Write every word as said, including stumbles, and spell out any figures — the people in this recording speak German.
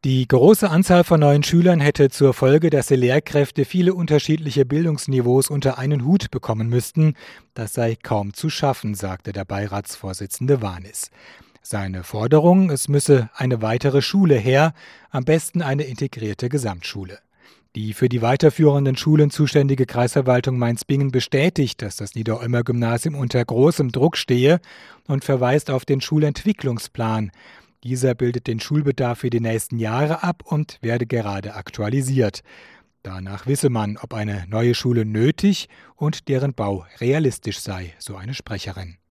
Die große Anzahl von neuen Schülern hätte zur Folge, dass die Lehrkräfte viele unterschiedliche Bildungsniveaus unter einen Hut bekommen müssten. Das sei kaum zu schaffen, sagte der Beiratsvorsitzende Warnis. Seine Forderung, es müsse eine weitere Schule her, am besten eine integrierte Gesamtschule. Die für die weiterführenden Schulen zuständige Kreisverwaltung Mainz-Bingen bestätigt, dass das Niederolmer Gymnasium unter großem Druck stehe und verweist auf den Schulentwicklungsplan. Dieser bildet den Schulbedarf für die nächsten Jahre ab und werde gerade aktualisiert. Danach wisse man, ob eine neue Schule nötig und deren Bau realistisch sei, so eine Sprecherin.